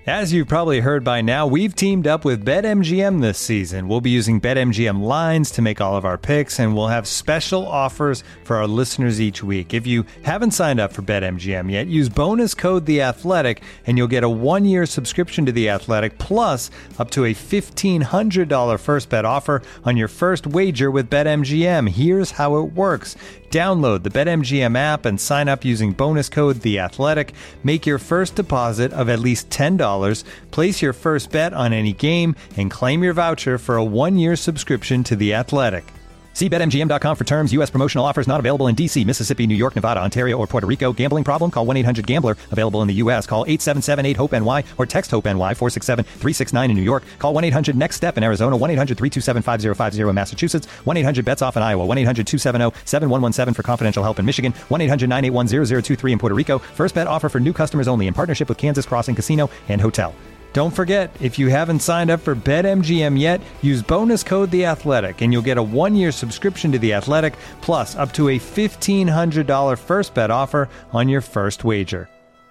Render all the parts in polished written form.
As you've probably heard by now, we've teamed up with BetMGM this season. We'll be using BetMGM lines to make all of our picks, and we'll have special offers for our listeners each week. If you haven't signed up for BetMGM yet, use bonus code The Athletic, and you'll get a 1-year subscription to The Athletic, plus up to a $1,500 first bet offer on your first wager with BetMGM. Here's how it works. Download the BetMGM app and sign up using bonus code The Athletic. Make your first deposit of at least $10. Place your first bet on any game and claim your voucher for a 1-year subscription to The Athletic. See BetMGM.com for terms. U.S. promotional offers not available in D.C., Mississippi, New York, Nevada, Ontario, or Puerto Rico. Gambling problem? Call 1-800-GAMBLER. Available in the U.S. Call 877-8-HOPE-NY or text HOPE-NY 467-369 in New York. Call 1-800-NEXT-STEP in Arizona. 1-800-327-5050 in Massachusetts. 1-800-BETS-OFF in Iowa. 1-800-270-7117 for confidential help in Michigan. 1-800-981-0023 in Puerto Rico. First bet offer for new customers only in partnership with Kansas Crossing Casino and Hotel. Don't forget, if you haven't signed up for BetMGM yet, use bonus code The Athletic, and you'll get a 1-year subscription to The Athletic, plus up to a $1,500 first bet offer on your first wager.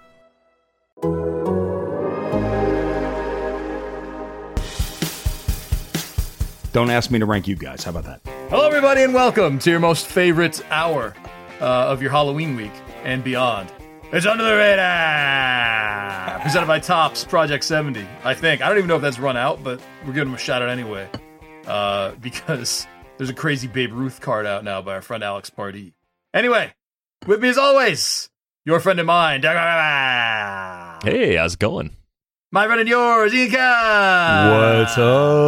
Don't ask me to rank you guys. How about that? Hello, everybody, and welcome to your most favorite hour of your Halloween week and beyond. It's Under the Radar, presented by Topps Project 70, I think. I don't even know if that's run out, but we're giving them a shout out anyway, because there's a crazy Babe Ruth card out now by our friend Alex Pardee. Anyway, with me as always, your friend and mine, Hey, how's it going? my friend and yours, Ian Khan. What's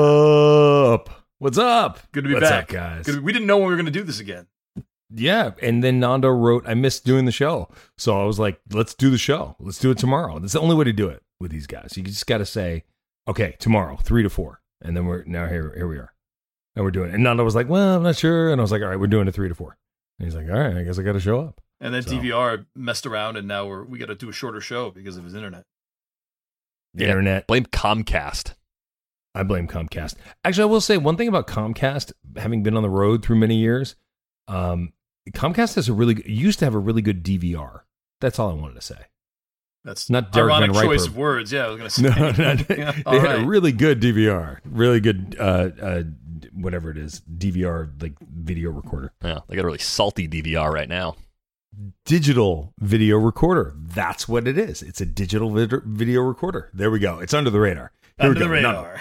up? What's up? Good to be What's back. up, guys? We didn't know when we were going to do this again. Yeah, and then Nando wrote, I missed doing the show. So I was like, let's do the show. Let's do it tomorrow. That's the only way to do it with these guys. You just got to say, okay, tomorrow, 3 to 4. And then here we are. And we're doing it. And Nando was like, well, I'm not sure. And I was like, all right, we're doing it 3 to 4. And he's like, all right, I guess I got to show up. And then DVR messed around, and now we got to do a shorter show because of his internet. Internet. Blame Comcast. I blame Comcast. Actually, I will say one thing about Comcast, having been on the road through many years, Comcast used to have a really good DVR. That's all I wanted to say. That's not Derek ironic Van Riper. Choice of words. Yeah, I was going to say. No, they had a really good DVR, really good whatever it is, DVR like video recorder. Yeah, they got a really salty DVR right now. Digital video recorder. That's what it is. It's a digital video recorder. There we go. It's under the radar. Here Under the radar.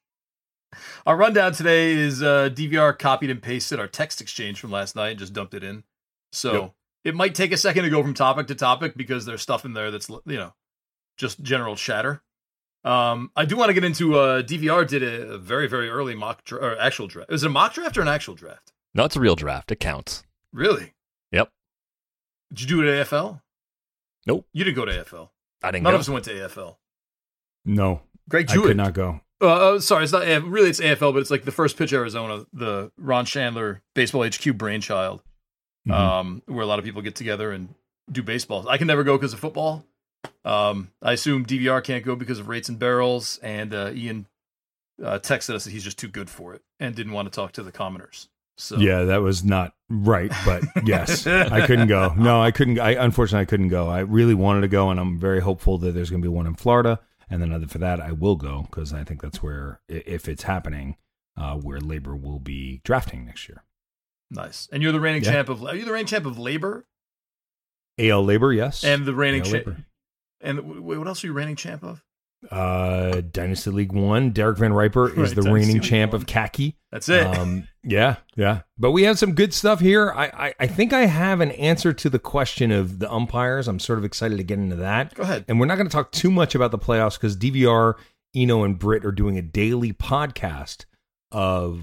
Our rundown today is DVR copied and pasted our text exchange from last night and just dumped it in. So It might take a second to go from topic to topic because there's stuff in there that's, just general chatter. I do want to get into DVR did a very, very early actual draft. Is it a mock draft or an actual draft? No, it's a real draft. It counts. Really? Yep. Did you do it at AFL? Nope. You didn't go to AFL. I didn't None go. of us went to AFL. No. Greg I Jewett. could not go. Sorry, it's not really. It's AFL, but it's like the First Pitch Arizona, the Ron Chandler Baseball HQ brainchild, where a lot of people get together and do baseball. I can never go because of football. I assume DVR can't go because of rates and barrels. And Ian texted us that he's just too good for it and didn't want to talk to the commoners. So yeah, that was not right, but yes, I couldn't go. No, I couldn't. Unfortunately, I couldn't go. I really wanted to go, and I'm very hopeful that there's going to be one in Florida. And then other for that, I will go because I think that's where, if it's happening, where Labor will be drafting next year. Nice. And you're the reigning champ of. Are you the reigning champ of Labor? AL Labor, yes. And the reigning champ. And what else are you reigning champ of? Dynasty League 1. Derek Van Riper is the reigning champ of Khaki. That's it. Yeah. But we have some good stuff here. I think I have an answer to the question of the umpires. I'm sort of excited to get into that. Go ahead. And we're not going to talk too much about the playoffs because DVR, Eno, and Britt are doing a daily podcast of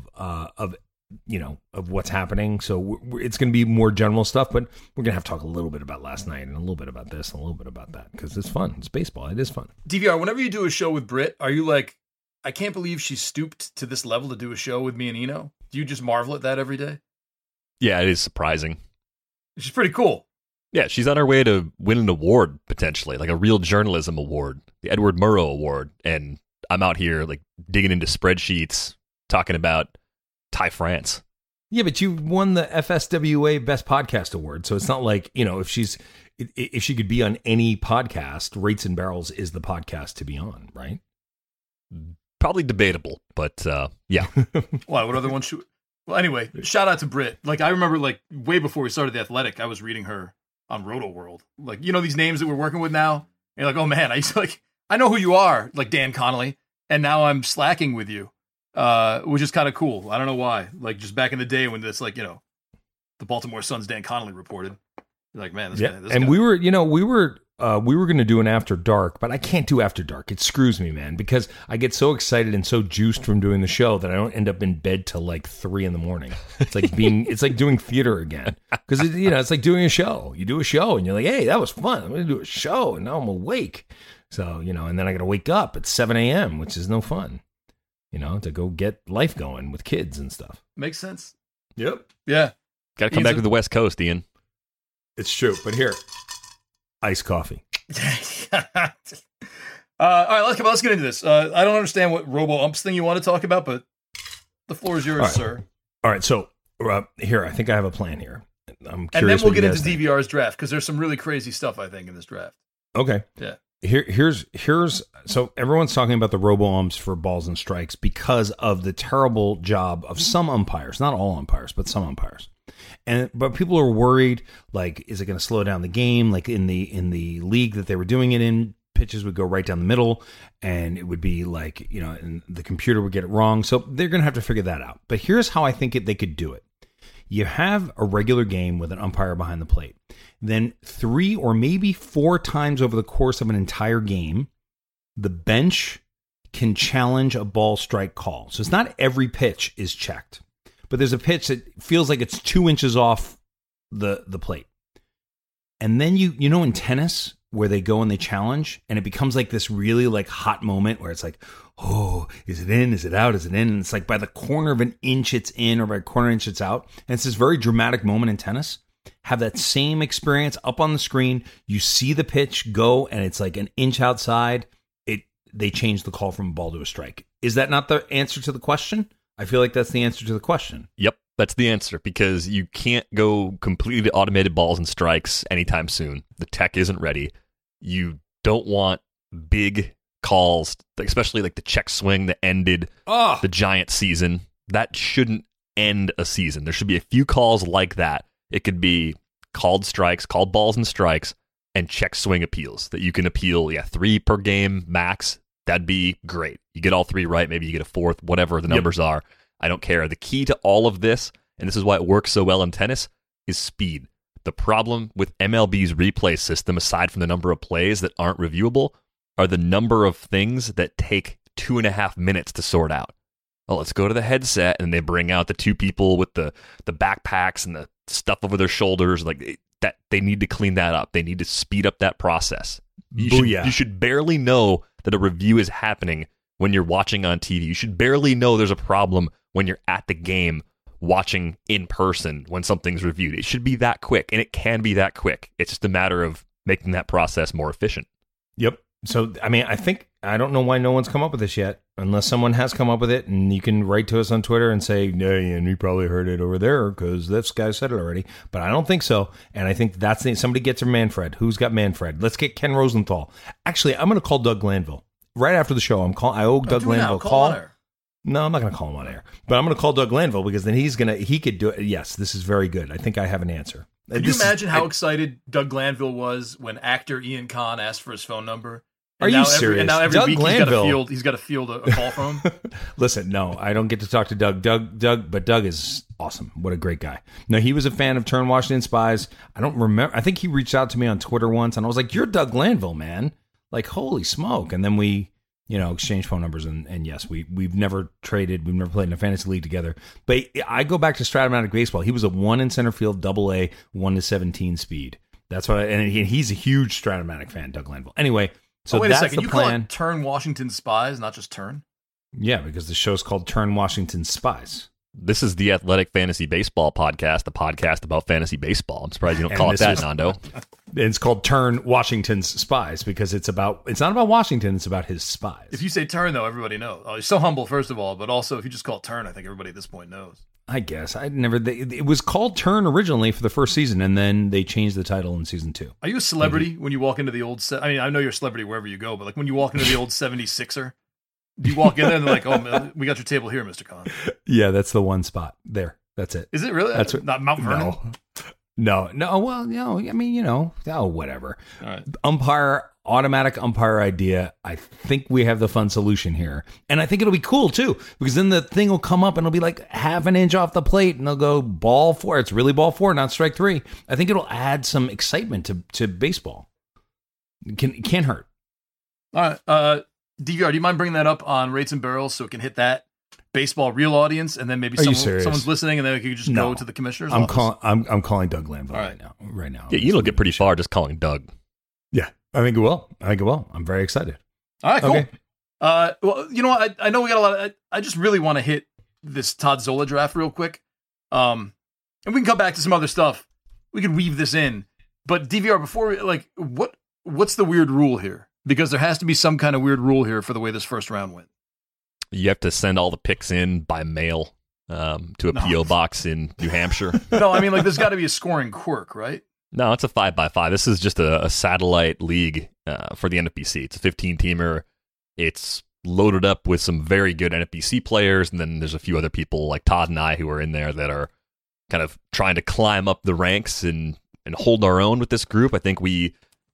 what's happening. So it's going to be more general stuff, but we're going to have to talk a little bit about last night and a little bit about this and a little bit about that because it's fun. It's baseball. It is fun. DVR, whenever you do a show with Britt, are you like, I can't believe she stooped to this level to do a show with me and Eno? Do you just marvel at that every day? Yeah, it is surprising. She's pretty cool. Yeah, she's on her way to win an award, potentially, like a real journalism award, the Edward Murrow Award. And I'm out here like digging into spreadsheets, talking about Ty France. Yeah, but you won the FSWA Best Podcast Award, so it's not like, if she's if she could be on any podcast, Rates and Barrels is the podcast to be on, right? Probably debatable, but yeah. Why? What other ones? Well, anyway, shout out to Britt. Like, I remember, like, way before we started The Athletic, I was reading her on Roto World. Like, you know, these names that we're working with now? And you're like, oh man, I used to, like, I know who you are, like Dan Connolly, and now I'm slacking with you, which is kind of cool. I don't know why. Like, just back in the day when this, like, you know, the Baltimore Sun's Dan Connolly reported. You're like, man, this guy. And guy. we were going to do an After Dark, but I can't do After Dark. It screws me, man, because I get so excited and so juiced from doing the show that I don't end up in bed till like 3 a.m. It's like it's like doing theater again, because it's like doing a show. You do a show and you're like, hey, that was fun. I'm going to do a show, and now I'm awake. So and then I got to wake up at 7 a.m., which is no fun. To go get life going with kids and stuff. Makes sense. Yep. Yeah. Got to come back to the West Coast, Ian. It's true, but here, iced coffee. All right, let's get into this. I don't understand what robo-umps thing you want to talk about, but the floor is yours, sir. All right, so here, I think I have a plan here. I'm curious. And then we'll get into DVR's draft, because there's some really crazy stuff, I think, in this draft. Okay. Yeah. Here's so everyone's talking about the robo-umps for balls and strikes because of the terrible job of some umpires, not all umpires, but some umpires. But people are worried, like, is it going to slow down the game? Like in the league that they were doing it in, pitches would go right down the middle, and it would be like, and the computer would get it wrong. So they're going to have to figure that out. But here's how I think they could do it. You have a regular game with an umpire behind the plate. Then 3 or maybe 4 times over the course of an entire game, the bench can challenge a ball strike call. So it's not every pitch is checked, but there's a pitch that feels like it's 2 inches off the plate. And then you know in tennis where they go and they challenge and it becomes like this really like hot moment where it's like, oh, is it in? Is it out? Is it in? And it's like by the corner of an inch it's in or by a quarter inch it's out. And it's this very dramatic moment in tennis. Have that same experience up on the screen. You see the pitch go and it's like an inch outside. They change the call from a ball to a strike. Is that not the answer to the question? I feel like that's the answer to the question. Yep, that's the answer, because you can't go completely automated balls and strikes anytime soon. The tech isn't ready. You don't want big calls, especially like the check swing that ended the Giant season. That shouldn't end a season. There should be a few calls like that. It could be called strikes, called balls and strikes, and check swing appeals that you can appeal, 3 per game max. That'd be great. You get all 3 right, maybe you get a 4th, whatever the numbers are. I don't care. The key to all of this, and this is why it works so well in tennis, is speed. The problem with MLB's replay system, aside from the number of plays that aren't reviewable, are the number of things that take 2.5 minutes to sort out. Oh, let's go to the headset, and they bring out the 2 people with the backpacks and the stuff over their shoulders. Like that, they need to clean that up. They need to speed up that process. You should barely know that a review is happening when you're watching on TV. You should barely know there's a problem when you're at the game watching in person when something's reviewed. It should be that quick, and it can be that quick. It's just a matter of making that process more efficient. Yep. So, I mean, I don't know why no one's come up with this yet, unless someone has come up with it, and you can write to us on Twitter and say, no, and you probably heard it over there because this guy said it already. But I don't think so, and I think somebody gets her Manfred. Who's got Manfred? Let's get Ken Rosenthal. Actually, I'm going to call Doug Glanville. Right after the show, I owe Doug Glanville a call. No, I'm not going to call him on air, but I'm going to call Doug Glanville because then he could do it. Yes, this is very good. I think I have an answer. Can you imagine how excited Doug Glanville was when actor Ian Cahn asked for his phone number? Are you serious? And now every week he's got to field a call from him. Listen, no, I don't get to talk to Doug. But Doug is awesome. What a great guy. No, he was a fan of Turn Washington Spies. I don't remember. I think he reached out to me on Twitter once, and I was like, "You're Doug Glanville, man!" Like, holy smoke! And then we, exchanged phone numbers, and yes, we've never traded. We've never played in a fantasy league together. But I go back to Stratomatic Baseball. He was a 1 in center field, AA, 1-17 speed. That's what. And he's a huge Stratomatic fan, Doug Glanville. Anyway. So wait that's a second. The you plan. Call it Turn Washington Spies, not just Turn? Yeah, because the show's called Turn Washington Spies. This is the Athletic Fantasy Baseball Podcast, the podcast about fantasy baseball. I'm surprised you don't call it that, Nando. It's called Turn Washington's Spies because it's not about Washington, it's about his spies. If you say Turn, though, everybody knows. Oh, you're so humble, first of all, but also if you just call it Turn, I think everybody at this point knows. I guess it was called Turn originally for the first season, and then they changed the title in season 2. Are you a celebrity when you walk into the old? I mean, I know you're a celebrity wherever you go, but like when you walk into the old 76er, do you walk in there and they're like, "Oh, man, we got your table here, Mr. Khan"? Yeah, that's the one spot there. That's it. Is it really? That's what, not Mount Vernon. No. Well, I mean, whatever. All right. Automatic umpire idea. I think we have the fun solution here. And I think it'll be cool too, because then the thing will come up and it'll be like half an inch off the plate and they'll go ball 4. It's really ball 4, not strike 3. I think it'll add some excitement to baseball. It can't hurt. All right. DVR, do you mind bringing that up on Rates and Barrels so it can hit that baseball real audience, and then maybe someone's listening, and then we can just go to the commissioner's office? I'm calling Doug Lamville right now. Yeah, you'll get pretty far just calling Doug. Yeah, I think it will. I'm very excited. All right, cool. Okay. Well, you know what? I know we got a lot. I just really want to hit this Todd Zola draft real quick, and we can come back to some other stuff. We can weave this in, but DVR, before what's the weird rule here? Because there has to be some kind of weird rule here for the way this first round went. You have to send all the picks in by mail to a P.O. box in New Hampshire. No, I mean, like, there's got to be a scoring quirk, right? No, it's a 5x5. This is just a satellite league for the NFBC. It's a 15-teamer. It's loaded up with some very good NFBC players, and then there's a few other people like Todd and I who are in there that are kind of trying to climb up the ranks and hold our own with this group. I think we've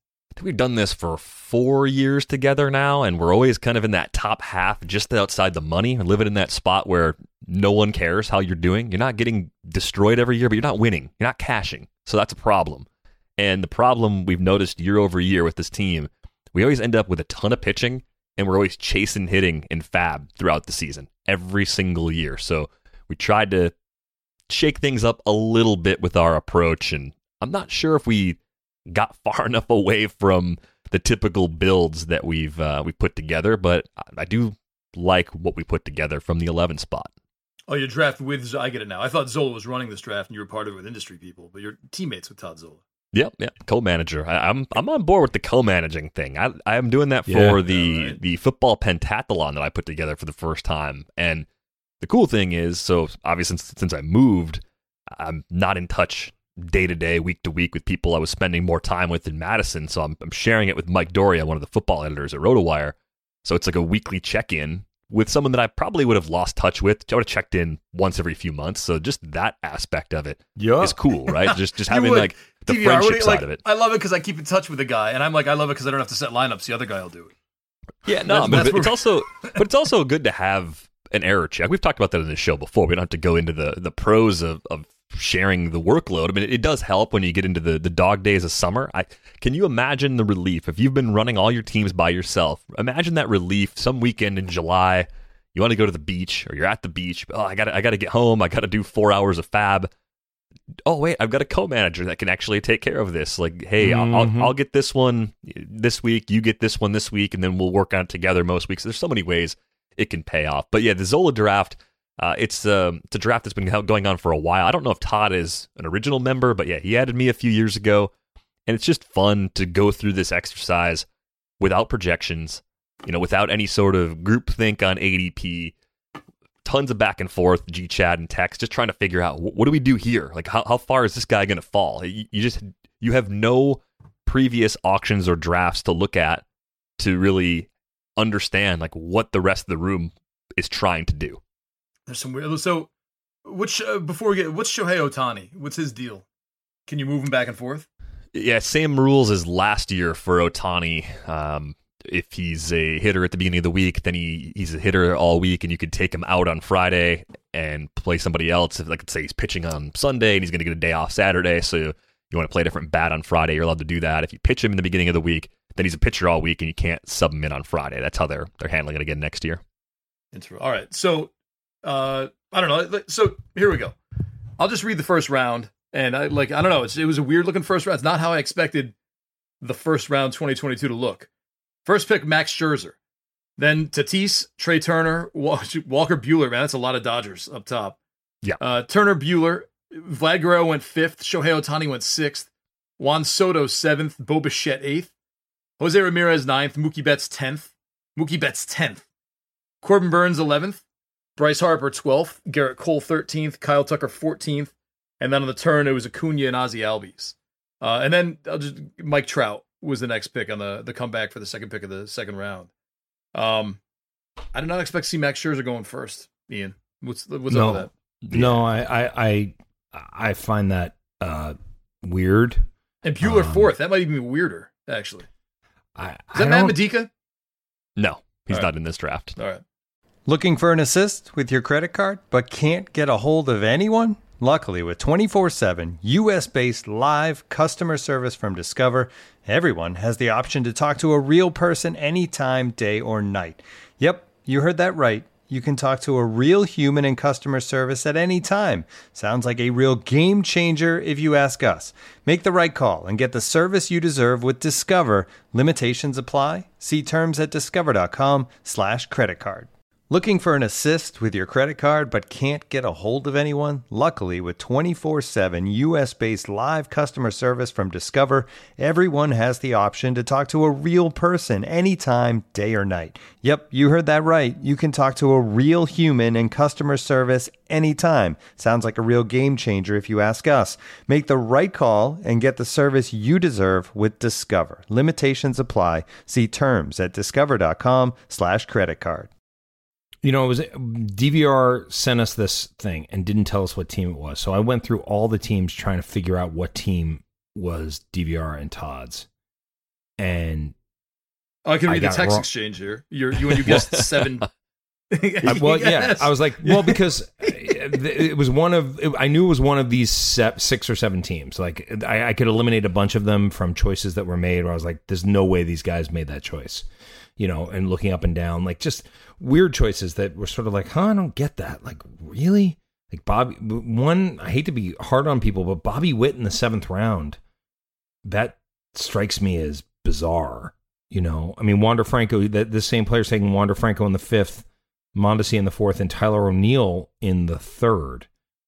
done this for 4 years together now, and we're always kind of in that top half, just outside the money, and living in that spot where no one cares how you're doing. You're not getting destroyed every year, but you're not winning. You're not cashing. So that's a problem. And the problem we've noticed year over year with this team, we always end up with a ton of pitching, and we're always chasing hitting in fab throughout the season, every single year. So we tried to shake things up a little bit with our approach, and I'm not sure if we got far enough away from the typical builds that we put together, but I do like what we put together from the 11 spot. Oh, your draft with I get it now. I thought Zola was running this draft and you were part of it with industry people, but you're teammates with Todd Zola. Yep, co-manager. I'm on board with the co-managing thing. I am doing that for the football pentathlon that I put together for the first time. And the cool thing is, so obviously since I moved, I'm not in touch day to day, week to week with people I was spending more time with in Madison. So I'm sharing it with Mike Doria, one of the football editors at RotoWire. So it's like a weekly check-in with someone that I probably would have lost touch with. I would have checked in once every few months. So just that aspect of it is cool, right? Just having like the DVR, friendship side of it. I love it because I keep in touch with the guy, and I'm like, I love it because I don't have to set lineups. The other guy will do it. Yeah, no, but it's also good to have an error check. We've talked about that in the show before. We don't have to go into the pros of sharing the workload. I mean, it does help when you get into the dog days of summer. Can you imagine the relief if you've been running all your teams by yourself? Imagine that relief some weekend in July. You want to go to the beach, or you're at the beach. Oh, I got to get home. I got to do 4 hours of fab. Oh wait, I've got a co-manager that can actually take care of this. Like, hey, I'll get this one this week. You get this one this week, and then we'll work on it together most weeks. There's so many ways it can pay off. But yeah, the Zola draft. It's a draft that's been going on for a while. I don't know if Todd is an original member, but yeah, he added me a few years ago, and it's just fun to go through this exercise without projections, without any sort of groupthink on ADP, tons of back and forth, G-chat and text, just trying to figure out what do we do here? Like, how far is this guy going to fall? You have no previous auctions or drafts to look at to really understand like what the rest of the room is trying to do. There's some weird. So, what's Shohei Ohtani? What's his deal? Can you move him back and forth? Yeah, same rules as last year for Ohtani. If he's a hitter at the beginning of the week, then he's a hitter all week, and you could take him out on Friday and play somebody else. If, like, say he's pitching on Sunday and he's going to get a day off Saturday, so you want to play a different bat on Friday, you're allowed to do that. If you pitch him in the beginning of the week, then he's a pitcher all week, and you can't sub him in on Friday. That's how they're handling it again next year. All right, so. I don't know. So here we go. I'll just read the first round, and I don't know. It was a weird looking first round. It's not how I expected the first round 2022 to look. First pick, Max Scherzer. Then Tatis, Trey Turner, Walker Buehler. Man, that's a lot of Dodgers up top. Yeah. Turner, Buehler, Vlad Guerrero went 5th. Shohei Ohtani went 6th. Juan Soto 7th. Bo Bichette 8th. Jose Ramirez 9th. Mookie Betts 10th. Corbin Burns 11th. Bryce Harper 12th, Garrett Cole 13th, Kyle Tucker 14th, and then on the turn it was Acuna and Ozzie Albies. And then Mike Trout was the next pick on the comeback for the second pick of the second round. I did not expect to see Max Scherzer going first, Ian. What's up with that? No, I find that weird. And Buehler fourth. That might even be weirder, actually. Is that Matt Medica? No, he's not in this draft. All right. Looking for an assist with your credit card, but can't get a hold of anyone? Luckily, with 24/7 U.S.-based live customer service from Discover, everyone has the option to talk to a real person anytime, day or night. Yep, you heard that right. You can talk to a real human in customer service at any time. Sounds like a real game changer if you ask us. Make the right call and get the service you deserve with Discover. Limitations apply. See terms at discover.com/creditcard. Looking for an assist with your credit card but can't get a hold of anyone? Luckily, with 24/7 U.S.-based live customer service from Discover, everyone has the option to talk to a real person anytime, day or night. Yep, you heard that right. You can talk to a real human in customer service anytime. Sounds like a real game changer if you ask us. Make the right call and get the service you deserve with Discover. Limitations apply. See terms at discover.com/creditcard. You know, it was DVR sent us this thing and didn't tell us what team it was. So I went through all the teams trying to figure out what team was DVR and Todd's. And I can read the text exchange here. You guessed 7. Well, yeah, I was like, well, because it was I knew it was one of these 6 or 7 teams. Like I could eliminate a bunch of them from choices that were made where I was like, there's no way these guys made that choice. You know, and looking up and down, like just weird choices that were sort of like, I don't get that. Like, really? Like I hate to be hard on people, but Bobby Witt in the 7th round, that strikes me as bizarre. You know, I mean, Wander Franco, the same player's taking Wander Franco in the 5th, Mondesi in the 4th, and Tyler O'Neill in the 3rd.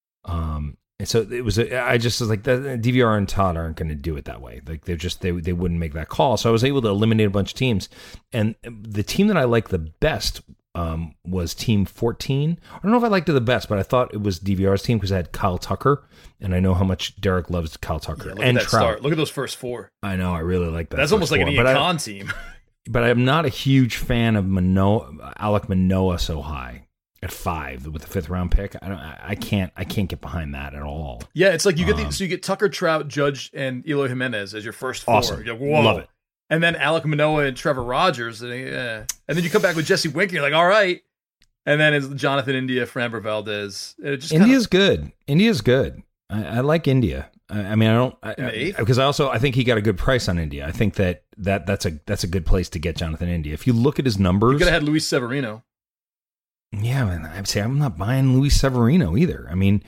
And so it was, I just was like, the DVR and Todd aren't going to do it that way. Like they wouldn't make that call. So I was able to eliminate a bunch of teams. And the team that I liked the best was team 14. I don't know if I liked it the best, but I thought it was DVR's team because I had Kyle Tucker. And I know how much Derek loves Kyle Tucker. Yeah, and Trout. Start. Look at those first 4. I know. I really like that. That's almost like an Ian Khan team. But I'm not a huge fan of Alek Manoah so high. At 5 with the 5th round pick, I can't get behind that at all. Yeah, it's like you get Tucker, Trout, Judge, and Eloy Jimenez as your first 4. Awesome, like, whoa. Love it. And then Alek Manoah and Trevor Rogers, and then you come back with Jesse Winker. You're like, all right. And then it's Jonathan India, Framber Valdez. India's good. India's good. I like India. I mean, I don't because I think he got a good price on India. I think that's a good place to get Jonathan India. If you look at his numbers, you could have had Luis Severino. Yeah, man, I'd say I'm not buying Luis Severino either. I mean,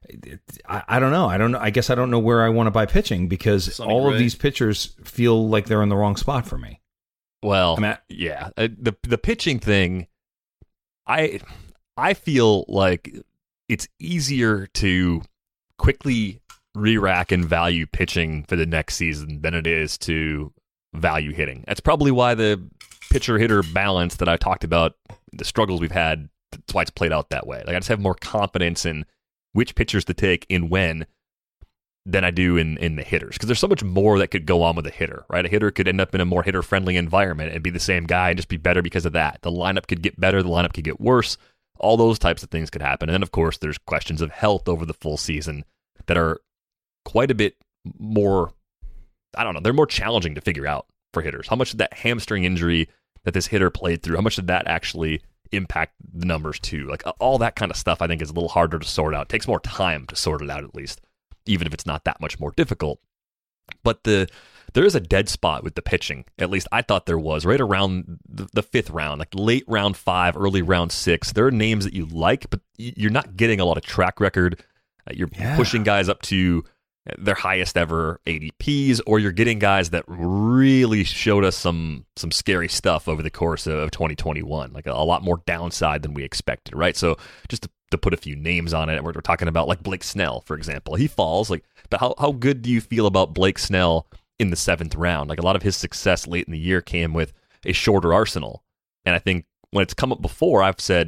I don't know. I guess I don't know where I want to buy pitching because all of these pitchers feel like they're in the wrong spot for me. Well, yeah, the pitching thing, I feel like it's easier to quickly re-rack and value pitching for the next season than it is to value hitting. That's probably why the pitcher-hitter balance that I talked about, the struggles we've had, that's why it's played out that way. Like I just have more confidence in which pitchers to take in when than I do in the hitters. Because there's so much more that could go on with a hitter, right? A hitter could end up in a more hitter-friendly environment and be the same guy and just be better because of that. The lineup could get better, the lineup could get worse. All those types of things could happen. And then, of course, there's questions of health over the full season that are quite a bit more, I don't know, they're more challenging to figure out for hitters. How much did that hamstring injury that this hitter played through, how much did that actually impact the numbers too? Like all that kind of stuff I think is a little harder to sort out. It takes more time to sort it out at least, even if it's not that much more difficult. But there is a dead spot with the pitching. At least I thought there was right around the 5th round, like late round 5, early round 6. There are names that you like, but you're not getting a lot of track record. You're pushing guys up to their highest ever ADPs, or you're getting guys that really showed us some scary stuff over the course of 2021, like a lot more downside than we expected, right? So just to put a few names on it, we're talking about like Blake Snell, for example. He falls, like, but how good do you feel about Blake Snell in the 7th round? Like a lot of his success late in the year came with a shorter arsenal. And I think when it's come up before, I've said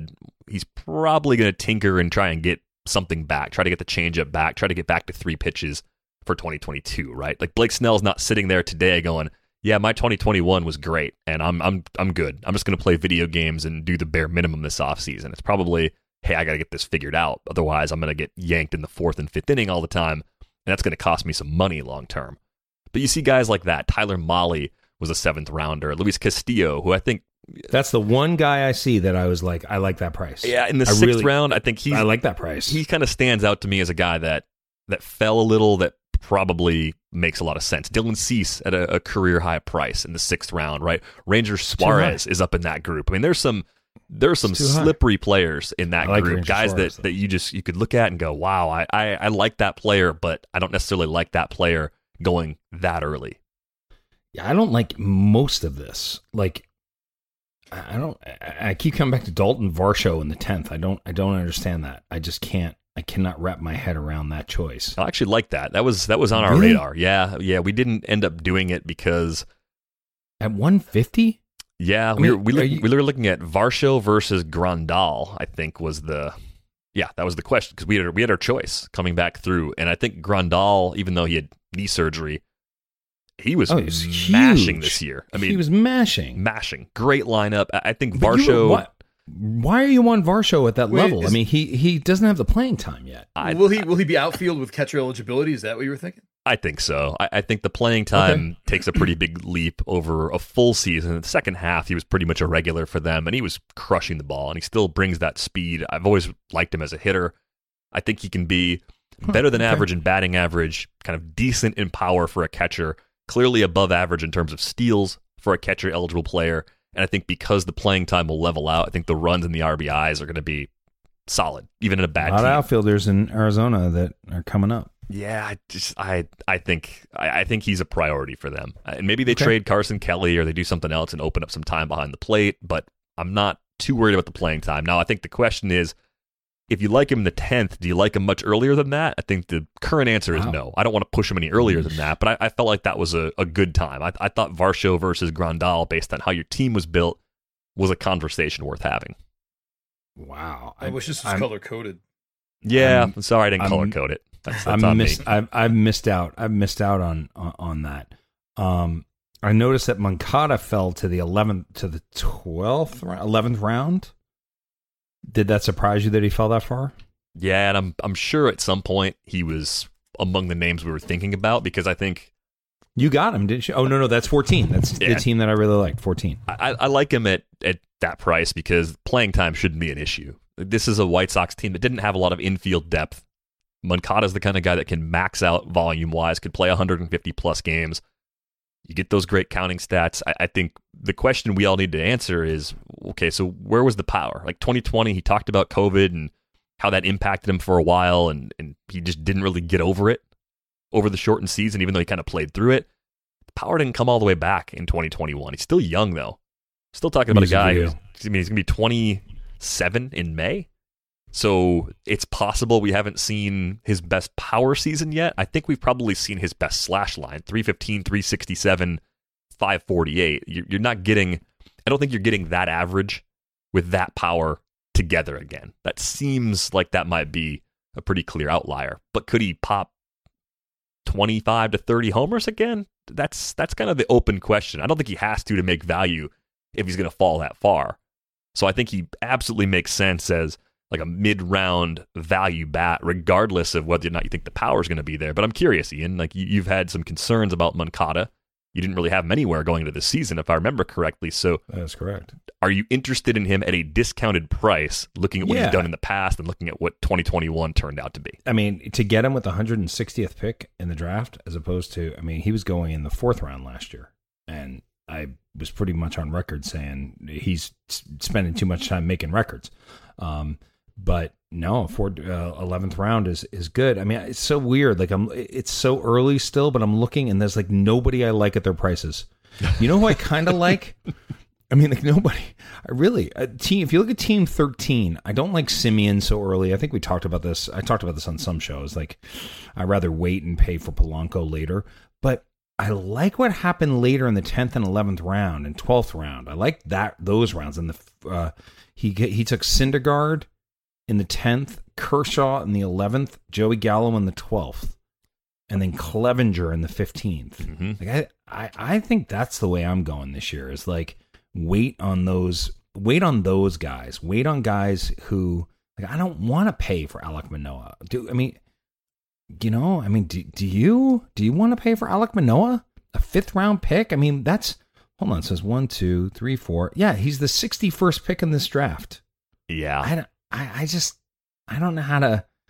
he's probably going to tinker and try and get something back, try to get the changeup back, try to get back to 3 pitches for 2022, right? Like Blake Snell's not sitting there today going, yeah, my 2021 was great, and I'm good. I'm just going to play video games and do the bare minimum this offseason. It's probably, hey, I got to get this figured out. Otherwise, I'm going to get yanked in the 4th and 5th inning all the time, and that's going to cost me some money long term. But you see guys like that. Tyler Mahle was a 7th rounder. Luis Castillo, who I think... That's the one guy I see that I was like, I like that price. Yeah, in the 6th round, I think I like that price. He kind of stands out to me as a guy that fell a little, that probably makes a lot of sense. Dylan Cease at a career high price in the 6th round, right? Ranger Suarez is up in that group. I mean, there's some slippery players in that group, Ranger guys Suarez, that you could look at and go, wow, I like that player, but I don't necessarily like that player going that early. Yeah, I don't like most of this. Like, I keep coming back to Dalton Varsho in the 10th. I don't understand that. I just can't. I cannot wrap my head around that choice. I actually like that. That was on our radar. Yeah. We didn't end up doing it because at 150. Yeah, we were looking at Varsho versus Grandal. I think that was the question, because we had our choice coming back through, and I think Grandal, even though he had knee surgery, he was mashing this year. I mean, he was mashing. Great lineup. I think Varsho. Why are you on Varsho at that level? I mean, he doesn't have the playing time yet. Will he be outfield with catcher eligibility? Is that what you were thinking? I think so. I think the playing time takes a pretty big leap over a full season. In the second half, he was pretty much a regular for them, and he was crushing the ball, and he still brings that speed. I've always liked him as a hitter. I think he can be better than average in batting average, kind of decent in power for a catcher, clearly above average in terms of steals for a catcher-eligible player. And I think because the playing time will level out, I think the runs and the RBIs are going to be solid, even in a bad team. A lot of outfielders in Arizona that are coming up. Yeah, I think he's a priority for them. And maybe they trade Carson Kelly or they do something else and open up some time behind the plate, but I'm not too worried about the playing time. Now, I think the question is, if you like him in the 10th, do you like him much earlier than that? I think the current answer is no. I don't want to push him any earlier than that, but I felt like that was a good time. I thought Varsho versus Grandal, based on how your team was built, was a conversation worth having. Wow. I wish this was color-coded. Yeah, I'm sorry I didn't color-code it. That's on me. I've missed out. I've missed out on that. I noticed that Moncada fell to the 11th round. Did that surprise you that he fell that far? Yeah, and I'm sure at some point he was among the names we were thinking about, because I think you got him, didn't you? Oh no, that's 14. That's the team that I really liked. 14. I like him at that price because playing time shouldn't be an issue. This is a White Sox team that didn't have a lot of infield depth. Moncada's the kind of guy that can max out volume wise, could play 150 plus games. You get those great counting stats. I think the question we all need to answer is, okay, so where was the power? Like 2020, he talked about COVID and how that impacted him for a while, and he just didn't really get over it over the shortened season, even though he kind of played through it. The power didn't come all the way back in 2021. He's still young, though. Still talking about a guy who's he's going to be 27 in May. So it's possible we haven't seen his best power season yet. I think we've probably seen his best slash line, 315, 367, 548. You're not getting, I don't think you're getting that average with that power together again. That seems like that might be a pretty clear outlier. But could he pop 25 to 30 homers again? That's kind of the open question. I don't think he has to make value if he's going to fall that far. So I think he absolutely makes sense as like a mid-round value bat, regardless of whether or not you think the power is going to be there. But I'm curious, Ian, like you've had some concerns about Moncada. You didn't really have him anywhere going into this season, if I remember correctly. So that's correct. Are you interested in him at a discounted price, looking at what he's done in the past and looking at what 2021 turned out to be? I mean, to get him with the 160th pick in the draft, as opposed to, I mean, he was going in the 4th round last year. And I was pretty much on record saying he's spending too much time making records. But no, 11th round is good. I mean, it's so weird. Like it's so early still, but I'm looking and there's like nobody I like at their prices. You know who I kind of like? I mean, like nobody. I really team. If you look at team 13, I don't like Simeon so early. I think we talked about this. I talked about this on some shows. Like I'd rather wait and pay for Polanco later. But I like what happened later in the 10th and 11th round and 12th round. I like those rounds. And he took Syndergaard in the 10th, Kershaw in the 11th, Joey Gallo in the 12th, and then Clevenger in the 15th. Mm-hmm. Like I think that's the way I'm going this year, is like wait on those guys. Wait on guys who, like, I don't want to pay for Alek Manoah. Do you want to pay for Alek Manoah? A 5th round pick? I mean, hold on, it says 1, 2, 3, 4. Yeah, he's the 61st pick in this draft. Yeah. I don't know how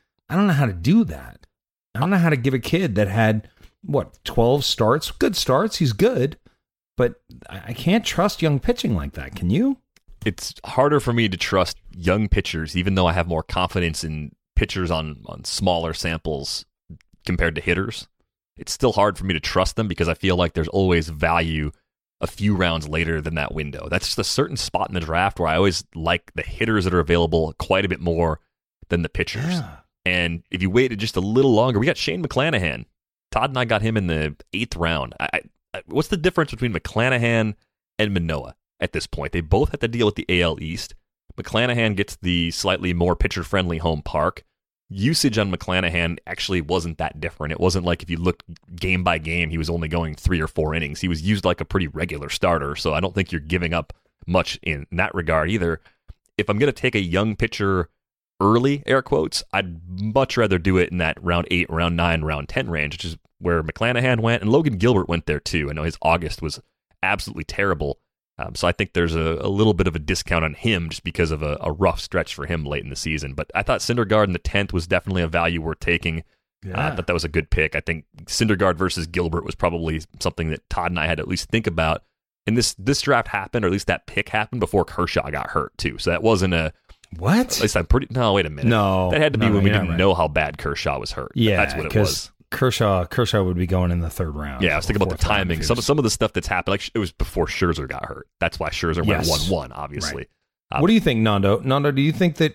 to do that. I don't know how to give a kid that had 12 starts, good starts, he's good, but I can't trust young pitching like that. Can you? It's harder for me to trust young pitchers, even though I have more confidence in pitchers on smaller samples compared to hitters. It's still hard for me to trust them because I feel like there's always value a few rounds later than that window. That's just a certain spot in the draft where I always like the hitters that are available quite a bit more than the pitchers. Yeah. And if you waited just a little longer, we got Shane McClanahan. Todd and I got him in the 8th round. What's the difference between McClanahan and Manoah at this point? They both had to deal with the AL East. McClanahan gets the slightly more pitcher-friendly home park. Usage on McClanahan actually wasn't that different. It wasn't like if you looked game by game, he was only going 3 or 4 innings. He was used like a pretty regular starter, so I don't think you're giving up much in that regard either. If I'm going to take a young pitcher early, air quotes, I'd much rather do it in that round 8, round 9, round 10 range, which is where McClanahan went, and Logan Gilbert went there too. I know his August was absolutely terrible. So I think there's a little bit of a discount on him just because of a rough stretch for him late in the season. But I thought Syndergaard in the 10th was definitely a value worth taking. I thought that was a good pick. I think Syndergaard versus Gilbert was probably something that Todd and I had to at least think about. And this draft happened, or at least that pick happened before Kershaw got hurt too. So that wasn't a... What? At least I'm pretty... No, wait a minute. No. That had to be when we didn't right. know how bad Kershaw was hurt. Yeah, that's what it was. Kershaw would be going in the 3rd round. Yeah, I was thinking about the timing. Some of the stuff that's happened, like it was before Scherzer got hurt. That's why Scherzer went 1-1, obviously. Right. What do you think, Nando? Nando, do you think that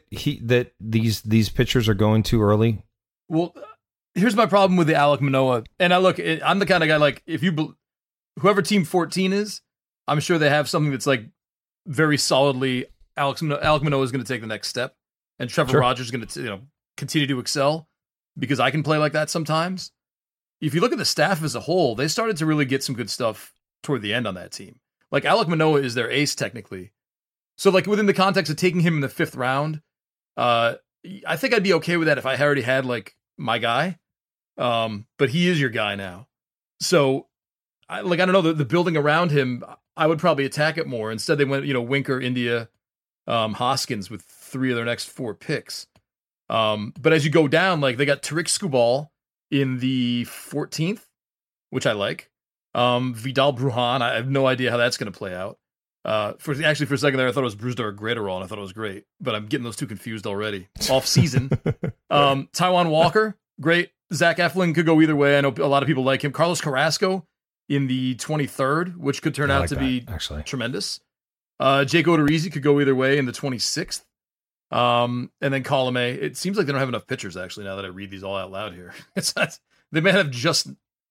these pitchers are going too early? Well, here's my problem with the Alek Manoah. And I'm the kind of guy, like, whoever team 14 is, I'm sure they have something that's like very solidly Alek Manoah is going to take the next step, and Trevor Rogers is going to continue to excel. Because I can play like that sometimes. If you look at the staff as a whole, they started to really get some good stuff toward the end on that team. Like, Alek Manoah is their ace, technically. So, like, within the context of taking him in the 5th round, I think I'd be okay with that if I already had, like, my guy. But he is your guy now. So, I don't know, the building around him, I would probably attack it more. Instead, they went, Winker, India, Hoskins with 3 of their next 4 picks. But as you go down, like, they got Tariq Skubal in the 14th, which I like. Vidal Brujan, I have no idea how that's going to play out. For a second there, I thought it was Brusdar Graterol, and I thought it was great, but I'm getting those two confused already. Off season. Taijuan Walker, great. Zach Eflin could go either way. I know a lot of people like him. Carlos Carrasco in the 23rd, which could turn out to be tremendous. Jake Odorizzi could go either way in the 26th. And then Colomé. It seems like they don't have enough pitchers, actually, now that I read these all out loud here. They may have just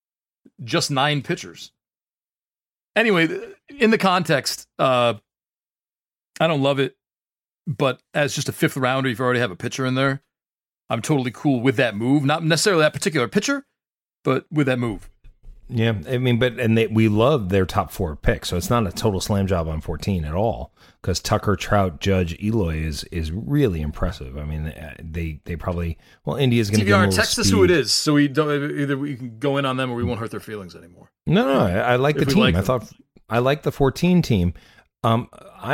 9 pitchers. Anyway, in the context, I don't love it, but as just a 5th rounder, if you already have a pitcher in there, I'm totally cool with that move. Not necessarily that particular pitcher, but with that move. Yeah, I mean, we love their top 4 picks, so it's not a total slam job on 14 at all. Because Tucker, Trout, Judge, Eloy is really impressive. I mean, they probably India's going to give them a little text us who it is, so we can go in on them or we won't hurt their feelings anymore. No, I like the team. I like the 14 team. Oh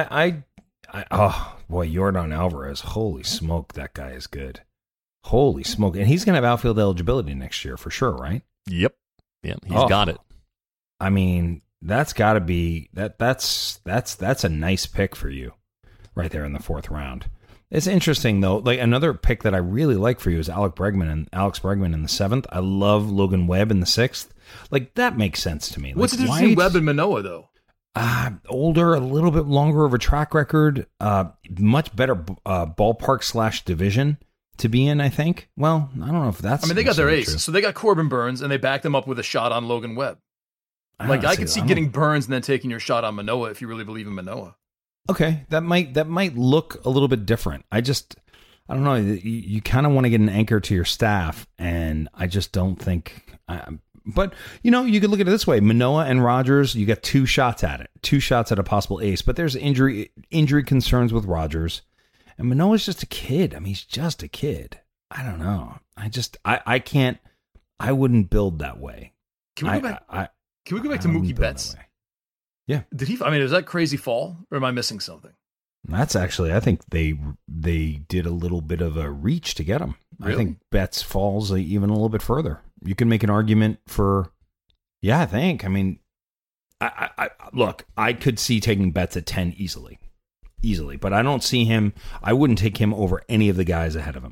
boy, Yordan Alvarez, holy smoke, that guy is good. Holy smoke, and he's going to have outfield eligibility next year for sure, right? Yep. Yeah, he's got it. I mean, that's got to be that's a nice pick for you right there in the 4th round. It's interesting though. Like, another pick that I really like for you is Alex Bregman in the 7th. I love Logan Webb in the 6th. Like, that makes sense to me. What's the difference between Webb and Manoah though? Older, a little bit longer of a track record, much better ballpark / division to be in, I think. Well, I don't know if that's... I mean, they got their ace. True. So they got Corbin Burns, and they backed them up with a shot on Logan Webb. Like I could see getting Burns and then taking your shot on Manoah if you really believe in Manoah. Okay, that might look a little bit different. I don't know. You kind of want to get an anchor to your staff, and I just don't think. But you could look at it this way: Manoah and Rodgers, you got 2 shots at it, 2 shots at a possible ace. But there's injury concerns with Rodgers, and Manoah's just a kid. I mean, he's just a kid. I don't know. I can't. I wouldn't build that way. Can we go back? Can we go back to Mookie Betts? Yeah. Did he? I mean, is that crazy fall, or am I missing something? That's actually, I think they did a little bit of a reach to get him. Really? I think Betts falls even a little bit further. You can make an argument for, I think. I mean, I look, I could see taking Betts at 10 easily, but I don't see him. I wouldn't take him over any of the guys ahead of him.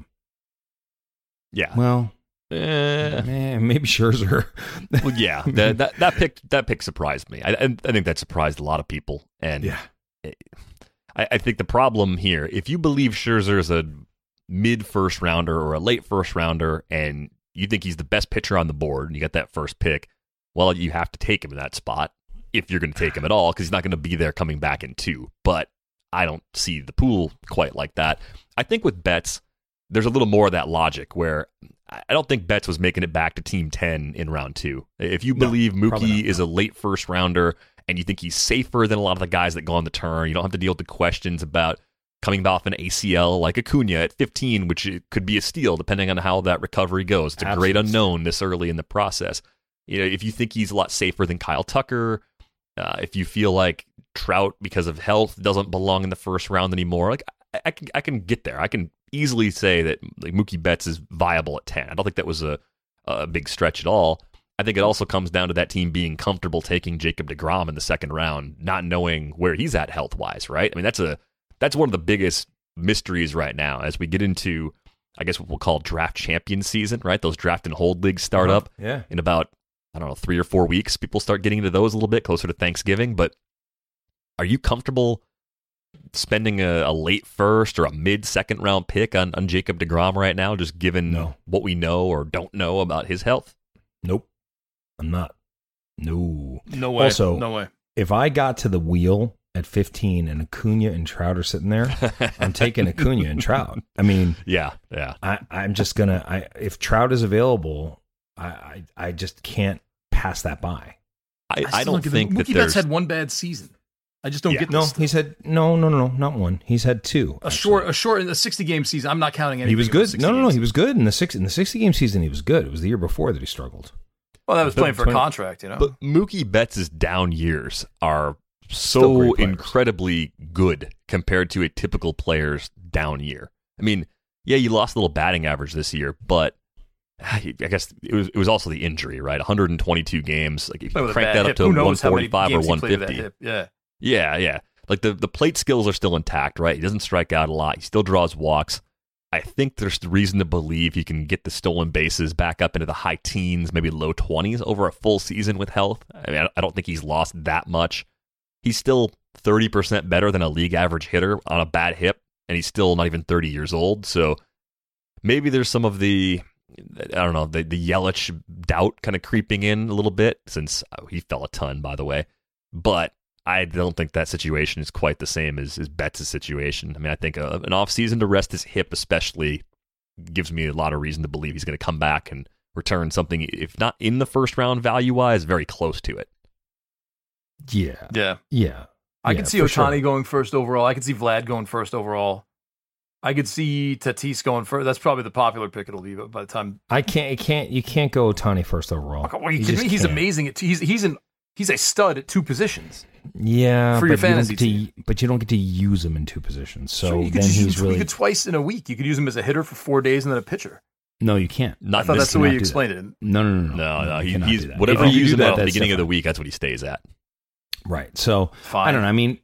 Yeah. Well, maybe Scherzer. Well, yeah, that pick surprised me. I think that surprised a lot of people, and yeah. I think the problem here, if you believe Scherzer is a mid-first rounder or a late first rounder, and you think he's the best pitcher on the board, and you got that first pick, well, you have to take him in that spot if you're going to take him at all, because he's not going to be there coming back in 2. But I don't see the pool quite like that. I think with Betts, there's a little more of that logic where I don't think Betts was making it back to Team 10 in round 2. If you believe Mookie is a late first rounder, and you think he's safer than a lot of the guys that go on the turn, you don't have to deal with the questions about coming off an ACL like Acuna at 15, which could be a steal depending on how that recovery goes. It's a great unknown this early in the process. If you think he's a lot safer than Kyle Tucker, if you feel like Trout, because of health, doesn't belong in the first round anymore, like I can get there. I can easily say that like Mookie Betts is viable at 10. I don't think that was a big stretch at all. I think it also comes down to that team being comfortable taking Jacob deGrom in the second round, not knowing where he's at health-wise, right? I mean, that's one of the biggest mysteries right now as we get into, I guess, what we'll call draft champion season, right? Those draft and hold leagues start up in about, 3 or 4 weeks. People start getting into those a little bit closer to Thanksgiving, but are you comfortable spending a late first or a mid-second round pick on Jacob deGrom right now, just given what we know or don't know about his health? Nope. I'm not. No. No way. Also, no way. If I got to the wheel at 15 and Acuna and Trout are sitting there, I'm taking Acuna and Trout. I mean, yeah. I'm just gonna. If Trout is available, I just can't pass that by. I don't think that Mookie Betts had one bad season. I just don't get this. He's had no, not one. He's had 2. A short in the 60-game season. I'm not counting anything. He was good. No, he was good in the 60-game season. He was good. It was the year before that he struggled. Well, that was playing for a contract, But Mookie Betts' down years are so incredibly good compared to a typical player's down year. I mean, yeah, you lost a little batting average this year, but I guess it was also the injury, right? 122 games, like you crank that up to 145 or 150. Yeah. Like the plate skills are still intact, right? He doesn't strike out a lot. He still draws walks. I think there's reason to believe he can get the stolen bases back up into the high teens, maybe low 20s over a full season with health. I mean, I don't think he's lost that much. He's still 30% better than a league average hitter on a bad hip, and he's still not even 30 years old. So maybe there's some of the, the Yelich doubt kind of creeping in a little bit, since he fell a ton, by the way. But I don't think that situation is quite the same as Betts' situation. I mean, I think an offseason to rest his hip especially gives me a lot of reason to believe he's going to come back and return something, if not in the first round value-wise, very close to it. Yeah. I could see Ohtani going first overall. I could see Vlad going first overall. I could see Tatis going first. That's probably the popular pick it'll be by the time. You can't go Ohtani first overall. Are you kidding me? He's amazing. He's a stud at 2 positions. Yeah, for your fantasy team. But you don't get to use him in 2 positions. So sure, then he's really... You could twice in a week. You could use him as a hitter for 4 days and then a pitcher. No, you can't. I thought that's the way you explained it. No. He's whatever you use him at the beginning of the week, that's what he stays at. Right. So fine. I don't know. I mean,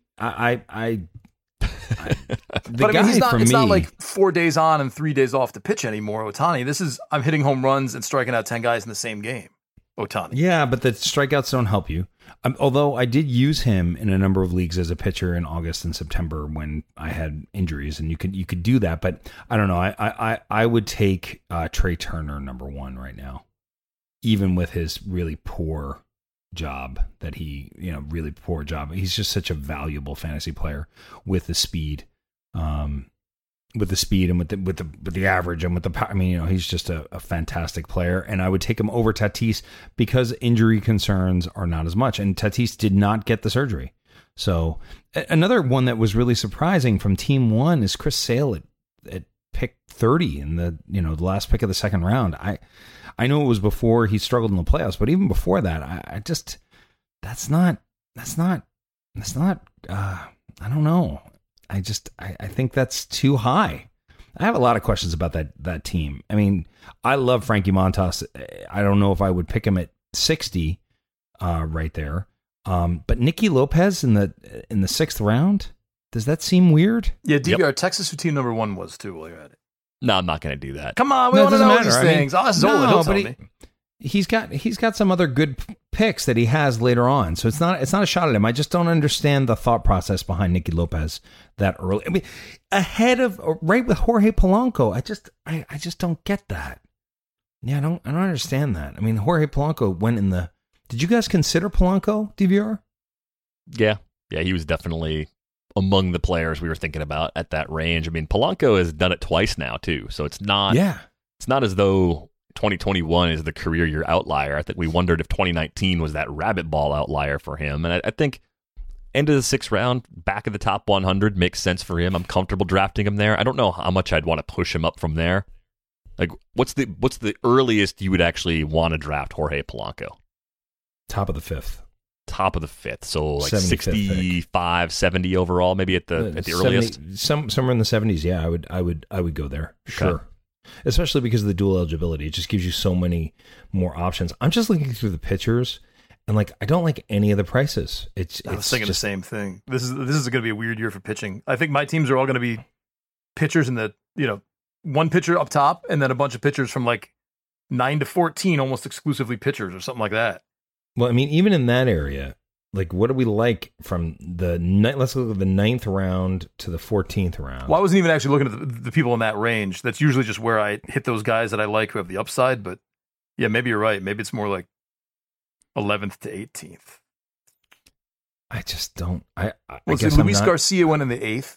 but I mean, it's not like 4 days on and 3 days off to pitch anymore, Ohtani. I'm hitting home runs and striking out 10 guys in the same game. Ohtani. Yeah, but the strikeouts don't help you. Although I did use him in a number of leagues as a pitcher in August and September when I had injuries, and you could do that. But I don't know. I would take Trey Turner number 1 right now, even with his really poor job that he, really poor job. He's just such a valuable fantasy player with the speed, and with the average and with the power. I mean, he's just a fantastic player, and I would take him over Tatis because injury concerns are not as much. And Tatis did not get the surgery. So another one that was really surprising from Team 1 is Chris Sale at pick 30 in the last pick of the second round. I know it was before he struggled in the playoffs, but even before that, I just that's not. I don't know. I think that's too high. I have a lot of questions about that team. I mean, I love Frankie Montas. I don't know if I would pick him at 60 right there. But Nicky Lopez in the sixth round, does that seem weird? Yeah, DVR, Texas, who team number 1 was too while you're at it. No, I'm not going to do that. Come on, we want to know these things. Zola, he'll tell me. He's got some other good picks that he has later on, so it's not a shot at him. I just don't understand the thought process behind Nicky Lopez that early. I mean, ahead of right with Jorge Polanco. I just don't get that. Yeah, I don't understand that. I mean, Jorge Polanco went in the. Did you guys consider Polanco, DVR? Yeah, he was definitely among the players we were thinking about at that range. I mean, Polanco has done it twice now too, so it's not. Yeah, it's not as though 2021 is the career year outlier. I think we wondered if 2019 was that rabbit ball outlier for him. And I think end of the sixth round, back of the top 100 makes sense for him. I'm comfortable drafting him there. I don't know how much I'd want to push him up from there. Like, what's the earliest you would actually want to draft Jorge Polanco? Top of the fifth. Top of the fifth. So like 65, 70 overall, maybe at the 70, earliest. Somewhere in the 70s. Yeah, I would go there. Sure. Okay. Especially because of the dual eligibility. It just gives you so many more options. I'm just looking through the pitchers, and I don't like any of the prices. I was thinking the same thing. This is going to be a weird year for pitching. I think my teams are all going to be pitchers in the one pitcher up top, and then a bunch of pitchers from 9 to 14, almost exclusively pitchers or something like that. Well, I mean, even in that area, what do we like from let's look at the 9th round to the 14th round. Well, I wasn't even actually looking at the people in that range. That's usually just where I hit those guys that I like who have the upside. But yeah, maybe you're right. Maybe it's more like 11th to 18th. I just don't. I guess Luis Garcia went in the 8th.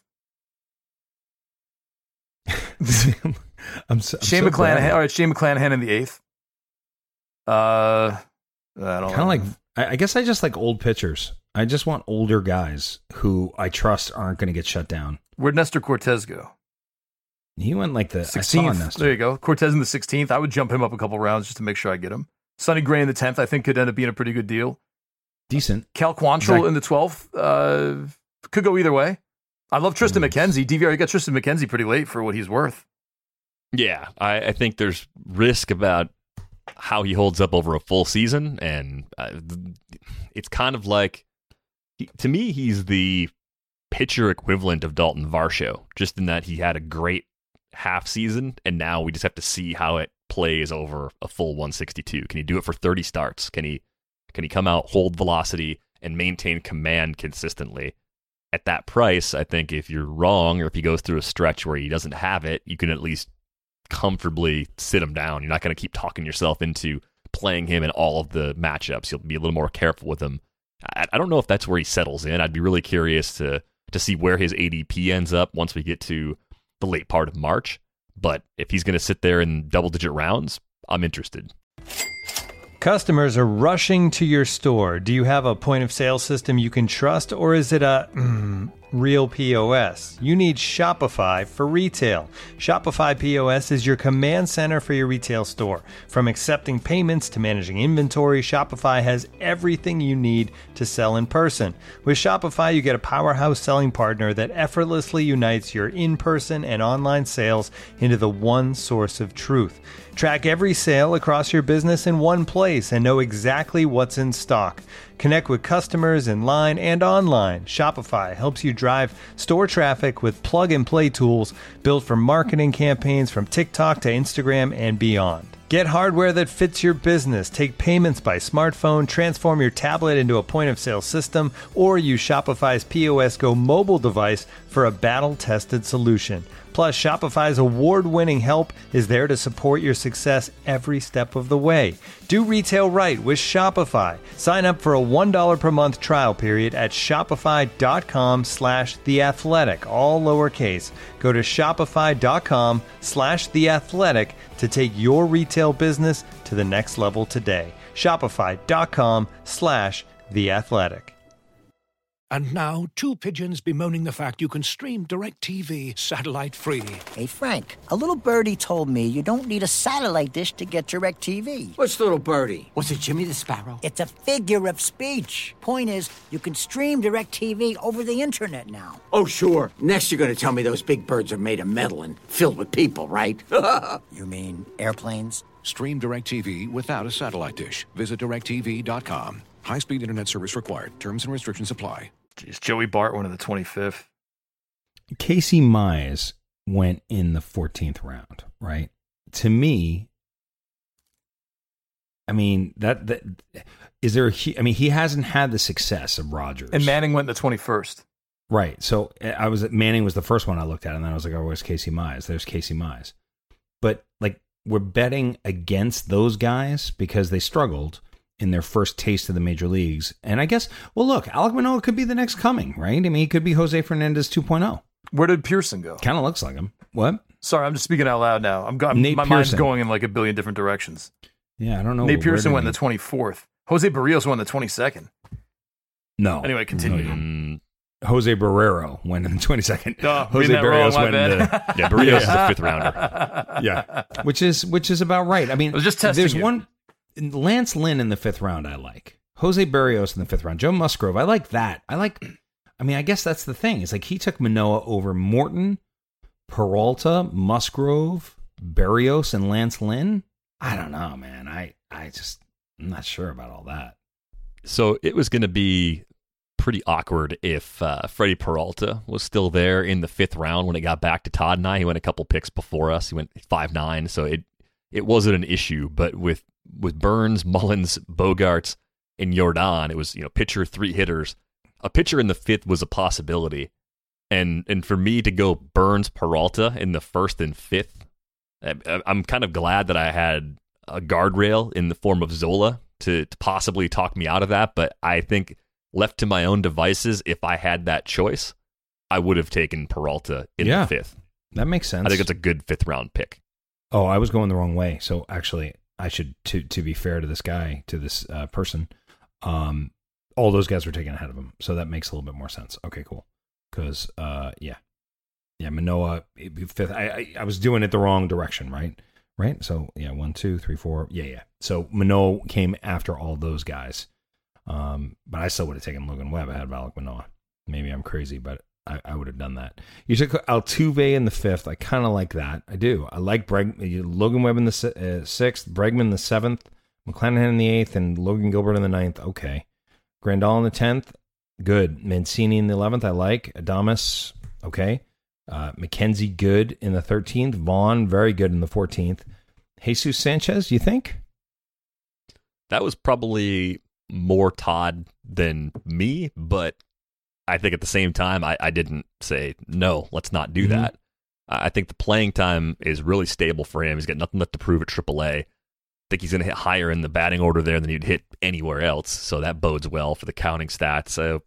Shane McClanahan. All right, Shane McClanahan in the 8th. I don't know. I guess I just like old pitchers. I just want older guys who I trust aren't going to get shut down. Where'd Nestor Cortez go? He went the 16th. There you go. Cortez in the 16th. I would jump him up a couple rounds just to make sure I get him. Sonny Gray in the 10th, I think, could end up being a pretty good deal. Decent. Cal Quantrill in the 12th. Could go either way. I love Tristan McKenzie. DVR, you got Tristan McKenzie pretty late for what he's worth. Yeah, I think there's risk about how he holds up over a full season, and it's kind of to me, he's the pitcher equivalent of Dalton Varsho, just in that he had a great half season, and now we just have to see how it plays over a full 162. Can he do it for 30 starts? Can he come out, hold velocity, and maintain command consistently? At that price, I think if you're wrong, or if he goes through a stretch where he doesn't have it, you can at least comfortably sit him down. You're not going to keep talking yourself into playing him in all of the matchups. You'll be a little more careful with him. I don't know if that's where he settles in. I'd be really curious to see where his ADP ends up once we get to the late part of March. But if he's going to sit there in double-digit rounds, I'm interested. Customers are rushing to your store. Do you have a point-of-sale system you can trust, or is it a real POS? You need Shopify for retail. Shopify POS is your command center for your retail store. From accepting payments to managing inventory, Shopify has everything you need to sell in person. With Shopify, you get a powerhouse selling partner that effortlessly unites your in-person and online sales into the one source of truth. Track every sale across your business in one place and know exactly what's in stock. Connect with customers in line and online. Shopify helps you drive store traffic with plug-and-play tools built for marketing campaigns from TikTok to Instagram and beyond. Get hardware that fits your business. Take payments by smartphone, transform your tablet into a point-of-sale system, or use Shopify's POS Go mobile device for a battle-tested solution. Plus, Shopify's award-winning help is there to support your success every step of the way. Do retail right with Shopify. Sign up for a $1 per month trial period at shopify.com/theathletic, all lowercase. Go to shopify.com/theathletic to take your retail business to the next level today. Shopify.com/theathletic. And now, two pigeons bemoaning the fact you can stream DirecTV satellite-free. Hey, Frank, a little birdie told me you don't need a satellite dish to get DirecTV. What's little birdie? Was it Jimmy the Sparrow? It's a figure of speech. Point is, you can stream DirecTV over the internet now. Oh, sure. Next you're going to tell me those big birds are made of metal and filled with people, right? You mean airplanes? Stream DirecTV without a satellite dish. Visit DirecTV.com. High-speed internet service required. Terms and restrictions apply. Jeez, Joey Bart went in the 25th. Casey Mize went in the 14th round, right? To me, I mean, that is there I mean, he hasn't had the success of Rodgers. And Manning went in the 21st. Right. So Manning was the first one I looked at, and then I was like, oh, where's Casey Mize? There's Casey Mize. But, like, we're betting against those guys because they struggled in their first taste of the major leagues. And I guess, well, look, Alek Manoah could be the next coming, right? I mean, he could be Jose Fernandez 2.0. Where did Pearson go? Kind of looks like him. What? Sorry, I'm just speaking out loud now. My mind's going in like a billion different directions. Yeah, I don't know. Nate Pearson went in the 24th. Jose Barrios went in the 22nd. No. Anyway, continue. Jose Barrero went in the 22nd. Jose Barrios went in the... Yeah, Barrios is a fifth rounder. Yeah. Which is about right. I mean, I was just testing there's you. one... Lance Lynn in the 5th round, I like. Jose Barrios in the 5th round. Joe Musgrove, I like that. I mean, I guess that's the thing. It's like he took Manoah over Morton, Peralta, Musgrove, Barrios, and Lance Lynn. I don't know, man. I'm not sure about all that. So it was going to be pretty awkward if Freddie Peralta was still there in the 5th round when it got back to Todd and I. He went a couple picks before us. He went 5'9", so it wasn't an issue. But with Burns, Mullins, Bogarts, and Yordan, it was pitcher, 3 hitters. A pitcher in the 5th was a possibility, and for me to go Burns, Peralta in the 1st and 5th, I'm kind of glad that I had a guardrail in the form of Zola to possibly talk me out of that. But I think left to my own devices, if I had that choice, I would have taken Peralta in the 5th. That makes sense. I think it's a good 5th round pick. Oh, I was going the wrong way. So actually, I should, to be fair to this guy, to this person, all those guys were taken ahead of him. So that makes a little bit more sense. Okay, cool. Because, yeah, Manoah, 5th. I was doing it the wrong direction, right? Right? So, yeah, 1, 2, 3, 4. Yeah. So Manoah came after all those guys. But I still would have taken Logan Webb ahead of Alek Manoah. Maybe I'm crazy, but I would have done that. You took Altuve in the 5th. I kind of like that. I do. I like Logan Webb in the 6th, Bregman in the 7th, McClanahan in the 8th, and Logan Gilbert in the 9th. Okay. Grandal in the 10th. Good. Mancini in the 11th. I like. Adames. Okay. McKenzie, good in the 13th. Vaughn, very good in the 14th. Jesus Sanchez, you think? That was probably more Todd than me, but I think at the same time, I didn't say, no, let's not do that. I think the playing time is really stable for him. He's got nothing left to prove at AAA. I think he's going to hit higher in the batting order there than he'd hit anywhere else, so that bodes well for the counting stats. So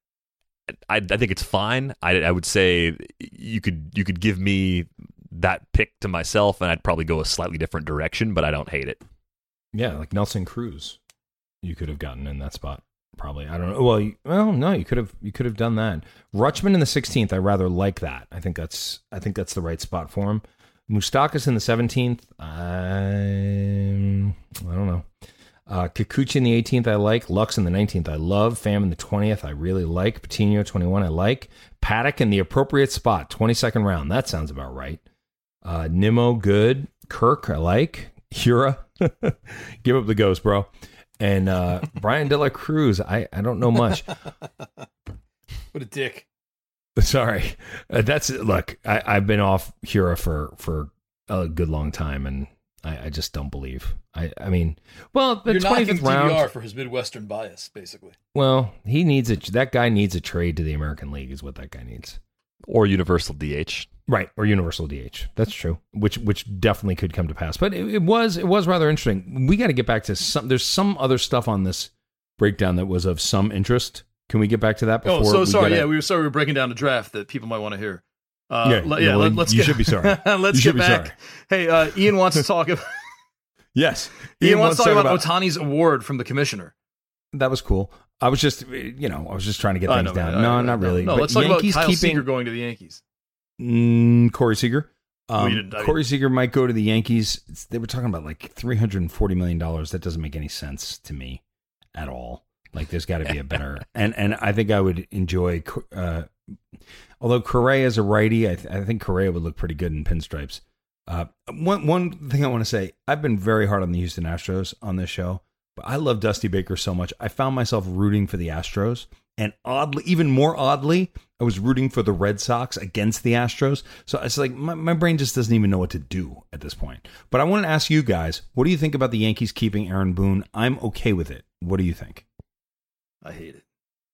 I think it's fine. I would say you could give me that pick to myself, and I'd probably go a slightly different direction, but I don't hate it. Yeah, like Nelson Cruz, you could have gotten in that spot. Probably, I don't know. Well, no, you could have done that. Rutschman in the 16th, I rather like that. I think that's the right spot for him. Moustakas in the 17th, I don't know. Kikuchi in the 18th, I like. Lux in the 19th, I love. Pham in the 20th, I really like. Patino 21, I like. Paddock in the appropriate spot, 22nd round. That sounds about right. Nimmo, good. Kirk, I like. Hura, give up the ghost, bro. And Brian De La Cruz, I don't know much. What a dick. Sorry. Look, I've been off Hura for a good long time, and I just don't believe. I mean, well, the You're 25th round DVR for his Midwestern bias, basically. Well, that guy needs a trade to the American League is what that guy needs. Or universal DH. Right, or universal DH. That's true. Which definitely could come to pass. But it was rather interesting. We got to get back to there's some other stuff on this breakdown that was of some interest. Can we get back to that before? Oh, so sorry. Yeah, we were breaking down a draft that people might want to hear. Let's you should be sorry. Let's get back. Hey, Ian wants to talk about. Yes, Ian wants to talk about Ohtani's award from the commissioner. That was cool. I was just trying to get things down. No, not really. No, but let's talk Yankees about Kyle Seager going to the Yankees. Corey Seager. Corey Seager might go to the Yankees. They were talking about like $340 million. That doesn't make any sense to me at all. Like, there's got to be a better. And I think I would enjoy. Although Correa is a righty, I think Correa would look pretty good in pinstripes. One thing I want to say: I've been very hard on the Houston Astros on this show, but I love Dusty Baker so much. I found myself rooting for the Astros, and even more oddly, I was rooting for the Red Sox against the Astros. So it's like my brain just doesn't even know what to do at this point. But I want to ask you guys: what do you think about the Yankees keeping Aaron Boone? I'm okay with it. What do you think? I hate it.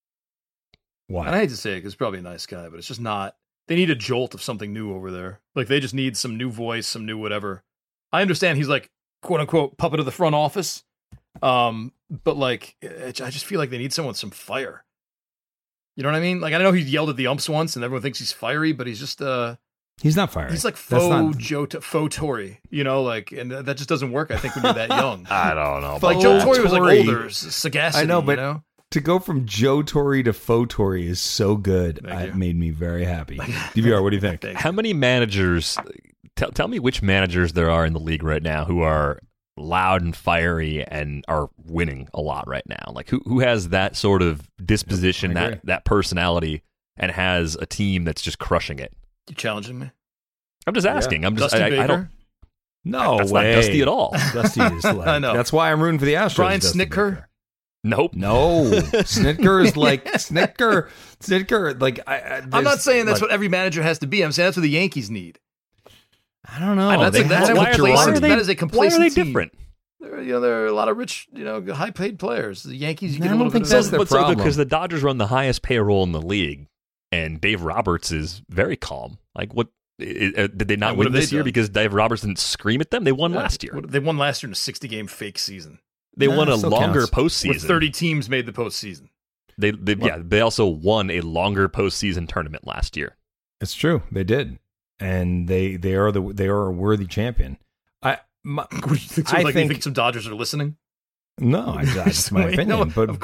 Why? And I hate to say it because he's probably a nice guy, but it's just not. They need a jolt of something new over there. Like, they just need some new voice, some new whatever. I understand he's like, quote unquote, puppet of the front office. But like, I just feel like they need someone with some fire. You know what I mean? Like, I know he yelled at the umps once and everyone thinks he's fiery, but he's just, he's not fiery. He's like faux Torre, you know, like, and that just doesn't work, I think, when you're that young. I don't know. Like, Joe Torre was like older, sagacity, I know, but you know? To go from Joe Torre to faux Torre is so good. It made me very happy. DVR, what do you think? How many managers, tell me which managers there are in the league right now who are loud and fiery and are winning a lot right now? Like, who has that sort of disposition, that personality, and has a team that's just crushing it? You challenging me? I'm just asking. Yeah. Dusty Baker? I don't. No that's way. Not Dusty at all. Dusty is like, I know. That's why I'm rooting for the Astros. Brian Dusty Snitker? Baker. Nope. No. Snitker is like Snitker. Like I'm not saying that's what every manager has to be. I'm saying that's what the Yankees need. I don't know. That is a complacent Why are they team. different? There are a lot of rich, high paid players. The Yankees, you get I a don't little think bit that's of their problem. Because the Dodgers run the highest payroll in the league, and Dave Roberts is very calm. Like, what did they not win this year because Dave Roberts didn't scream at them? They won last year. They won last year in a 60-game fake season. They won a longer postseason. With 30 teams made the postseason. They also won a longer postseason tournament last year. It's true. They did. And they are a worthy champion. You think some Dodgers are listening? No, that's my opinion. But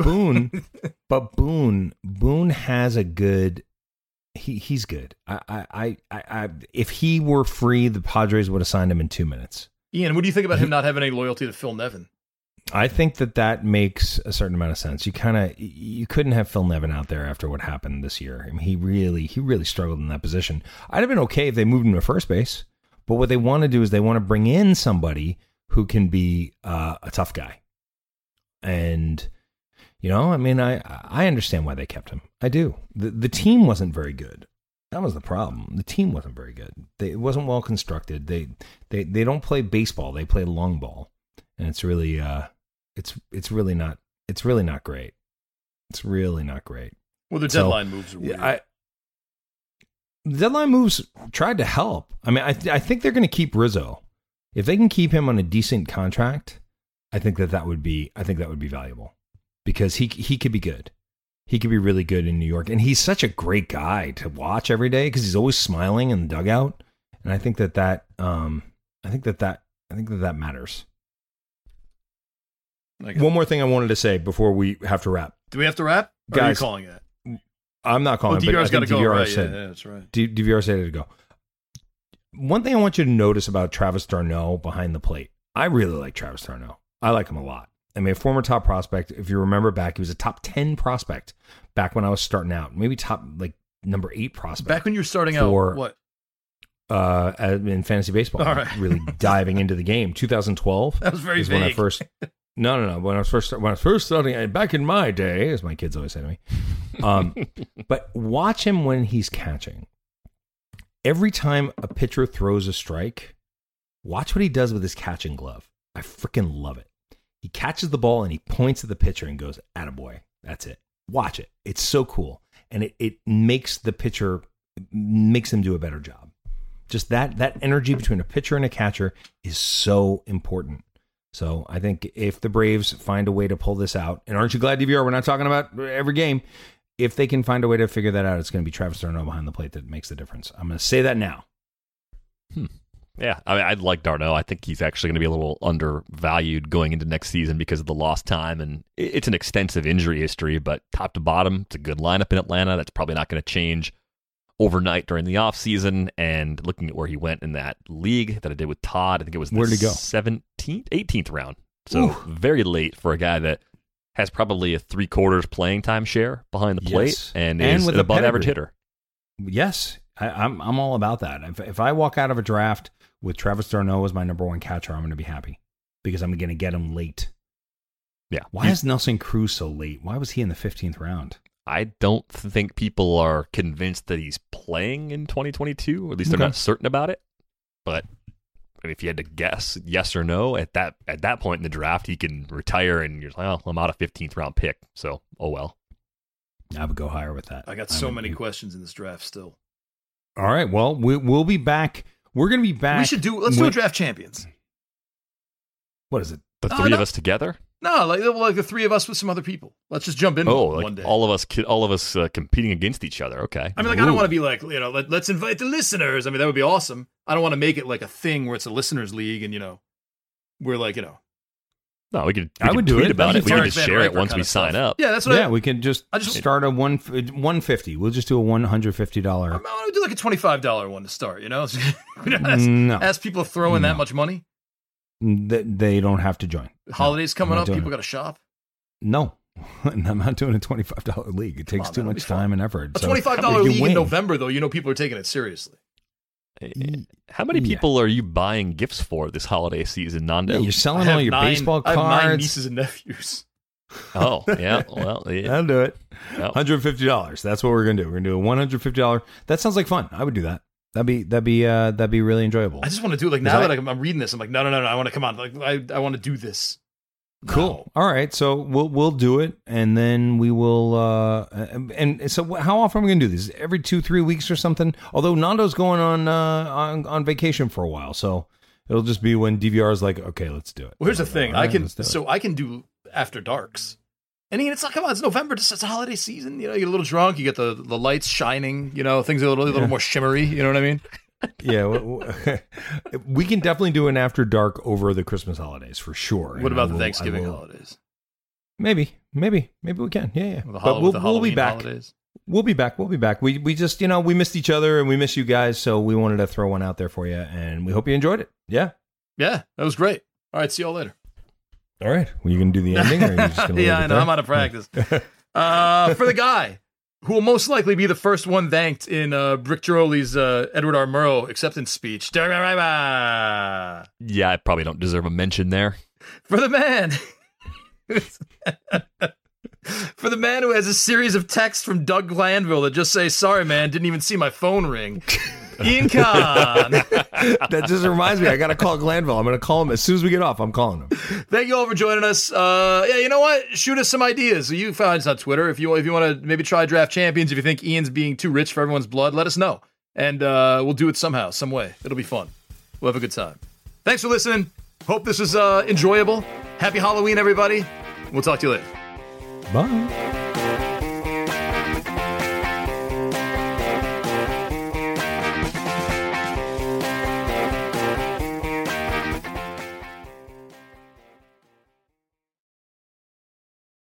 Boone has a good. He's good. I if he were free, the Padres would have signed him in 2 minutes. Ian, what do you think about him not having any loyalty to Phil Nevin? I think that makes a certain amount of sense. You couldn't have Phil Nevin out there after what happened this year. I mean, he really struggled in that position. I'd have been okay if they moved him to first base, but what they want to do is they want to bring in somebody who can be a tough guy. And I mean, I understand why they kept him. I do. The team wasn't very good. That was the problem. The team wasn't very good. It wasn't well constructed. They don't play baseball. They play long ball. And it's really it's really not great. It's really not great. Well, the deadline moves are weird. The deadline moves tried to help. I mean, I think they're going to keep Rizzo. If they can keep him on a decent contract, I think that would be valuable because he could be good. He could be really good in New York, and he's such a great guy to watch every day because he's always smiling in the dugout. And I think that matters. One more thing I wanted to say before we have to wrap. Do we have to wrap? Or Guys, are you calling it? I'm not calling it. DVR's got to go, right? Said, yeah, that's right. DVR said it to go. One thing I want you to notice about Travis d'Arnaud behind the plate. I really like Travis d'Arnaud. I like him a lot. I mean, a former top prospect. If you remember back, he was a top 10 prospect back when I was starting out. Maybe top number 8 prospect. Back when you were starting out, what? In fantasy baseball. All right. Really diving into the game. 2012. That was very vague. When I first. No. When I was first starting, back in my day, as my kids always say to me. But watch him when he's catching. Every time a pitcher throws a strike, watch what he does with his catching glove. I freaking love it. He catches the ball and he points at the pitcher and goes, "Attaboy." That's it. Watch it. It's so cool. And it makes the pitcher makes them do a better job. Just that energy between a pitcher and a catcher is so important. So I think if the Braves find a way to pull this out, and aren't you glad, DVR, we're not talking about every game. If they can find a way to figure that out, it's going to be Travis d'Arnaud behind the plate that makes the difference. I'm going to say that now. Yeah, I mean, I'd like d'Arnaud. I think he's actually going to be a little undervalued going into next season because of the lost time, and it's an extensive injury history, but top to bottom, it's a good lineup in Atlanta. That's probably not going to change overnight during the offseason. And looking at where he went in that league that I did with Todd, I think it was the 18th round. So very late for a guy that has probably a 3/4 playing time share behind the plate and is an above average hitter. Yes, I'm all about that. If I walk out of a draft with Travis d'Arnaud as my number one catcher, I'm going to be happy because I'm going to get him late. Yeah. Why is Nelson Cruz so late? Why was he in the 15th round? I don't think people are convinced that he's playing in 2022, or at least they're not certain about it. But I mean, if you had to guess yes or no at that point in the draft, he can retire, and you're like, oh, I'm out a 15th round pick. So, oh well. I would go higher with that. I got so many questions in this draft still. All right. Well, we'll be back. We're going to be back. Let's do a draft champions. What is it? The three of us together? No, like the three of us with some other people. Let's just jump in one day. All of us competing against each other. Okay. I mean, I don't want to be like, let's invite the listeners. I mean, that would be awesome. I don't want to make it like a thing where it's a listeners league and, we're like, No, we could do tweet it about it. We can just share it once we sign up. Yeah, that's what we can just start a 150. We'll just do a $150. I want to do like a $25 one to start, No. Ask people to throw in that much money. They don't have to join. Holidays coming up, people got to shop. No, I'm not doing a $25 league. It takes too much time and effort. A $25 league in November, though, people are taking it seriously. How many people are you buying gifts for this holiday season, Nando? Yeah, you're selling all your baseball cards. I have 9 nieces and nephews. Oh, yeah. Well, yeah. I'll do it. Yep. $150. That's what we're going to do. We're going to do a $150. That sounds like fun. I would do that. That'd be really enjoyable. I just want to do it. Like now that I'm reading this, I'm like, no. I want to come on. Like I want to do this. Cool. All right. So we'll do it, and then we will. And so how often are we gonna do this? Every 2-3 weeks or something. Although Nando's going on vacation for a while, so it'll just be when DVR is like, okay, let's do it. Well, here's the thing. I can do after darks. And it's like, come on, it's November. It's a holiday season. You get a little drunk. You get the lights shining. Things are a little more shimmery. You know what I mean? Yeah. We can definitely do an after dark over the Christmas holidays for sure. What about the Thanksgiving holidays? Maybe we can. Yeah. But we'll be back. Holidays. We'll be back. We just, we missed each other and we miss you guys. So we wanted to throw one out there for you. And we hope you enjoyed it. Yeah. Yeah. That was great. All right. See y'all later. All right. Were you going to do the ending? Or are you just gonna yeah, I know. I'm out of practice. For the guy who will most likely be the first one thanked in Brick Giroli's Edward R. Murrow acceptance speech. Yeah, I probably don't deserve a mention there. For the man. For the man who has a series of texts from Doug Glanville that just say, sorry, man, didn't even see my phone ring. Ian Kahn. That just reminds me, I got to call Glanville. I'm going to call him as soon as we get off. I'm calling him. Thank you all for joining us. Yeah, you know what? Shoot us some ideas. You find us on Twitter. If you want to maybe try Draft Champions, if you think Ian's being too rich for everyone's blood, let us know. And we'll do it somehow, some way. It'll be fun. We'll have a good time. Thanks for listening. Hope this was enjoyable. Happy Halloween, everybody. We'll talk to you later. Bye.